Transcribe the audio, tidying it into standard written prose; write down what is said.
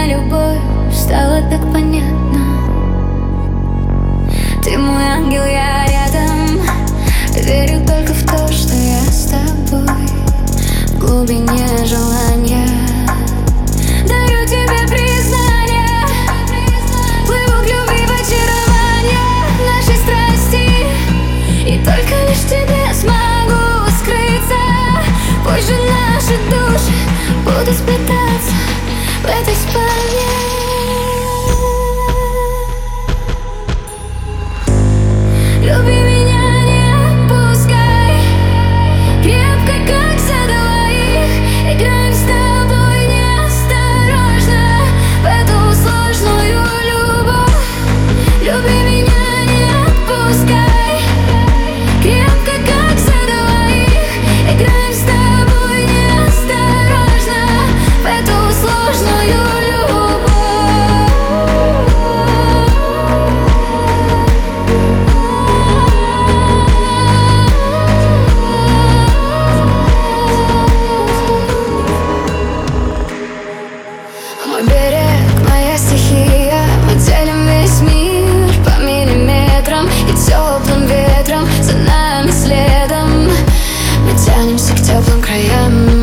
моя любовь стала так понятна. Ты мой ангел, я рядом. Верю только в то, что я с тобой. В глубине желания дарю тебе признание. Плыву к любви в очарование нашей страсти, и только лишь тебе смогу скрыться. Позже наши души будут сплетаться в этой спальне. Люби меня, не отпускай, крепко, как за двоих. Играем с тобой неосторожно в эту сложную любовь. Люби меня, не отпускай, крепко, как за двоих. Играем с тобой неосторожно в эту сложную любовь. Мой берег, моя стихия, мы делим весь мир по миллиметрам. И теплым ветром за нами следом мы тянемся к теплым краям.